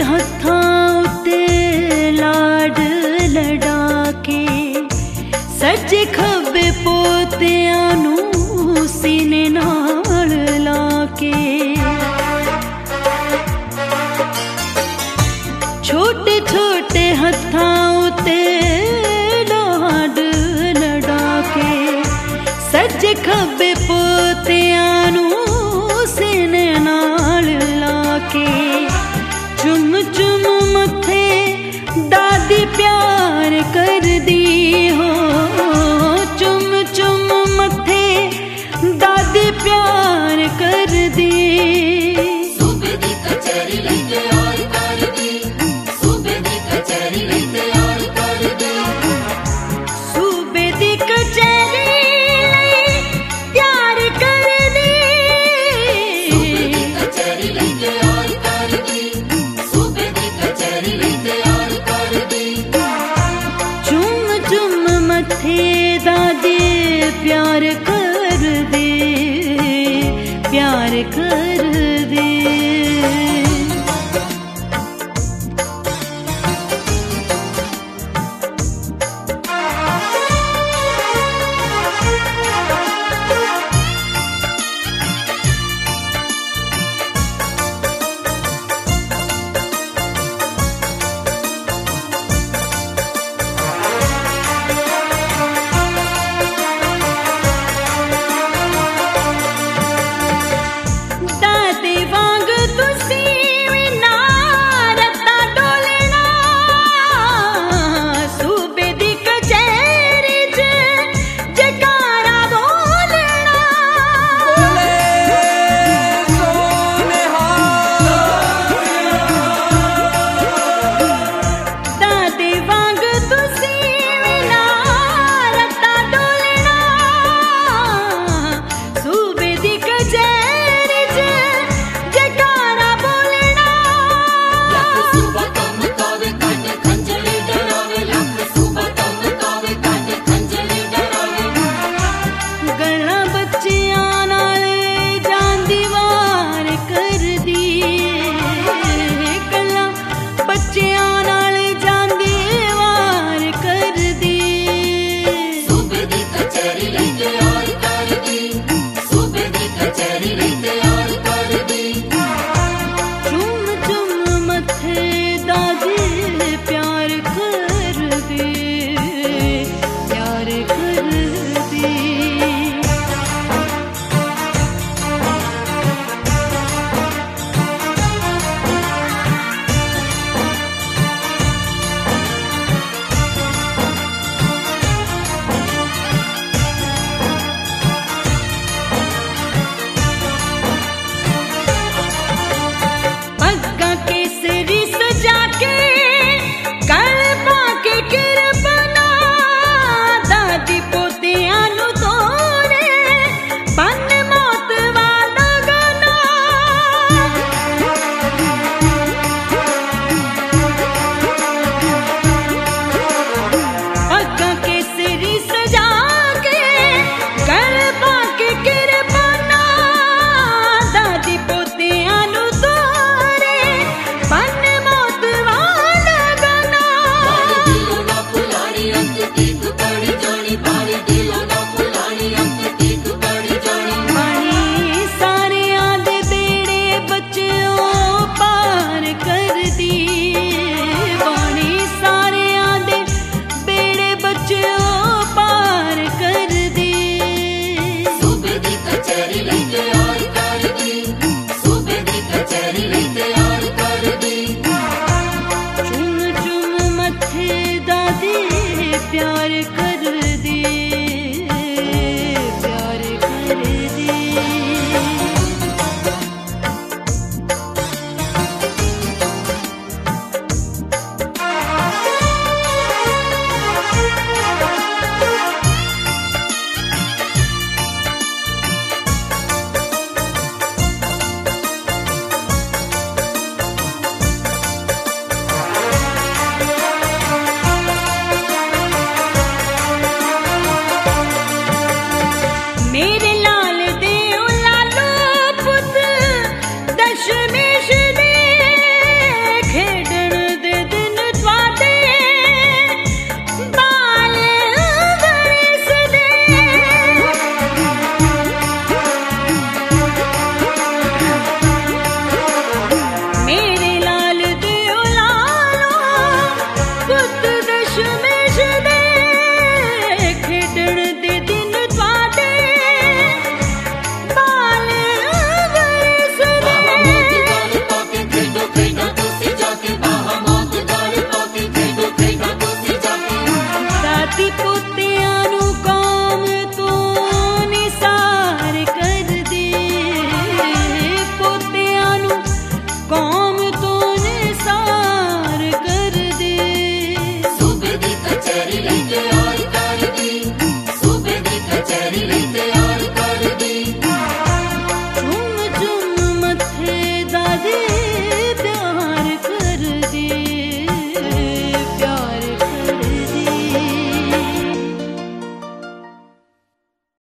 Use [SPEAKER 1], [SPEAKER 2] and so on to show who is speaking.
[SPEAKER 1] हत्थां उत्ते लाड लड़ा के सज्जे खब्बे पोतियां नूं सीने नाल ला के छोटे छोटे हत्थां उत्ते लाड लड़ा के सज्जे खब्बे पोतियां नूं सीने नाल ला के चुम चुम मथे दादी प्यार कर दी हो चुम चुम मथे दादी प्यार कर दी
[SPEAKER 2] सूबे दी कचहरी लई तैयार कर दी सूबे दी कचहरी लई तैयार कर दी
[SPEAKER 1] सूबे दी कचहरी लई तैयार कर दी
[SPEAKER 2] सूबे दी कचहरी लई तैयार कर दी सूबे दी कचहरी लई तैयार कर दी
[SPEAKER 1] चुम चुम मथे दादी प्यार कर दे प्यार कर दे दादे वांग तुसी भी ना रत्ता डोलना सूबे दी कचहरी च जयकारा बोलना दादे वांग तुसी भी ना रत्ता डोलना सूबे दी कचहरी च जयकारा बोलना
[SPEAKER 2] लख सूबा कम कावे काटे खंजरी डरावे लख सूबा कम कावे काटे खंजरी डरावे
[SPEAKER 1] गल्लां बच्चियां नाल जांदी वार कर दी गल्लां बच्चियां नाल जांदी वार कर दी
[SPEAKER 2] सूबे दी कचहरी लई तैयार कर दी सूबे दी कचहरी लई तैयार कर दी
[SPEAKER 1] चुम चुम मथे दादी प्यार कर दे प्यार कर दे पग्गा केसरी सजा के कल पाके किरपना दादी पोतियां नूं तोरे बन मौत वाला गाना पग्गा केसरी सजा के कल पाके किरपना दादी पोतियां नूं तोरे बन मौत वाला गाना
[SPEAKER 2] बाड़ी दिलों ना फुलानी अंत तीक पड़ी जानी बाड़ी दिलों ना फुलानी अंत तीक पड़ी जानी
[SPEAKER 1] पानी सारियां दे बेड़े बच्चों पार कर दी पानी सारियां दे बेड़े बच्चों पार कर दी
[SPEAKER 2] सूबे दी कचहरी लई तैयार कर दी सूबे दी कचहरी लई तैयार कर दी
[SPEAKER 1] चुम चुम मथे दादी प्यार कर दे